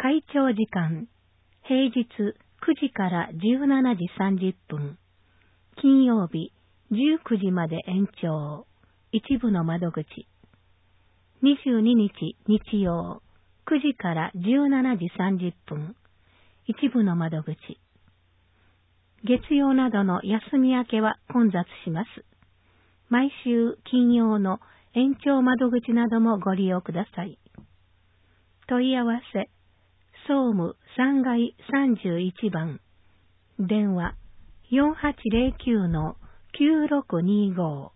会長時間、平日9時から17時30分、金曜日19時まで延長、一部の窓口。22日日曜、9時から17時30分、一部の窓口。月曜などの休み明けは混雑します。毎週金曜の延長窓口などもご利用ください。問い合わせ、総務3階31番、電話4809-9625